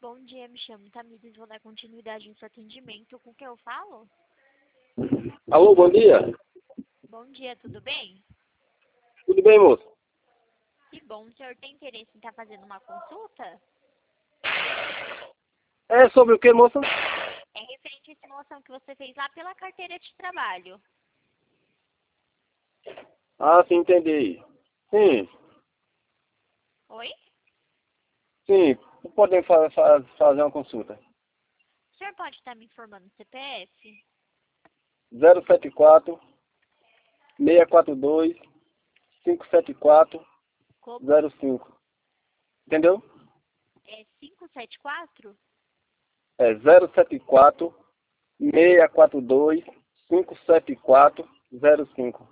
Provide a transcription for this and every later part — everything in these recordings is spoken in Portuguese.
Bom dia, me chamo Tamires, vou dar continuidade em seu atendimento. Com quem eu falo? Alô, bom dia. Bom dia, tudo bem? Tudo bem, moço? Que bom, o senhor tem interesse em estar fazendo uma consulta? É sobre o que, moça? É referente à simulação que você fez lá pela carteira de trabalho. Ah, sim, entendi. Sim, Oi? sim. Podemos fazer uma consulta. O senhor pode estar me informando o CPF? 074 642 574 Como? 05. Entendeu? É 574? É 074 642 574 05.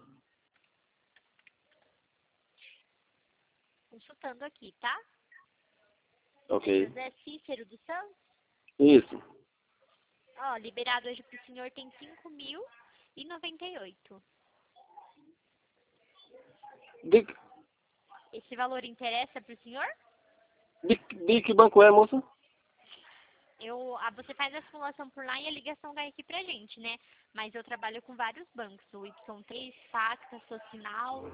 Consultando aqui, tá? Ok. José Cícero dos Santos? Isso. Ó, liberado hoje pro senhor tem 5.098. De, Esse valor interessa pro senhor? de que banco é, moça? Você faz a simulação por lá e a ligação vai aqui pra gente, né? Mas eu trabalho com vários bancos, o Y3, Pacta, Socinal.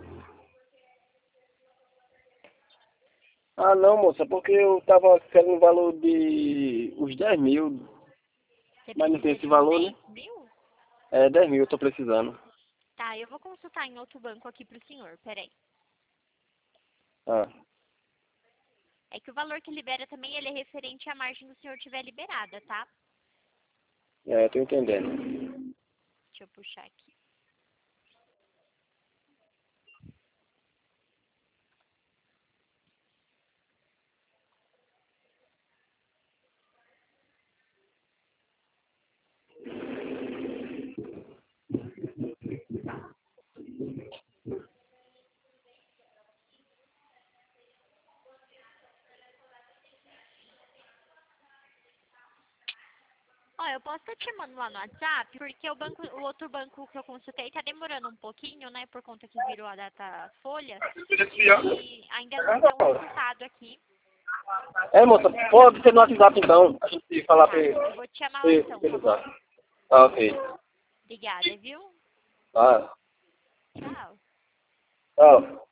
Ah, não, moça, porque eu tava querendo um valor de uns 10 mil, Você mas não tem precisa esse de uns valor, né? 10.000? É 10 mil, eu tô precisando. Tá, eu vou consultar em outro banco aqui pro senhor, peraí. Ah, É que o valor que libera também, ele é referente à margem que o senhor tiver liberada, tá? tô entendendo. Deixa eu puxar aqui. Ó, eu posso estar te chamando lá no WhatsApp, porque o outro banco que eu consultei tá demorando um pouquinho, né? Por conta que virou a data folha. E ainda não deu um resultado aqui. É, moça, pode ser no WhatsApp então, a gente falar Tá, eu vou te chamar lá então, tá bom? tá. Ah, ok. Obrigada, viu? Ah, Tchau. tchau.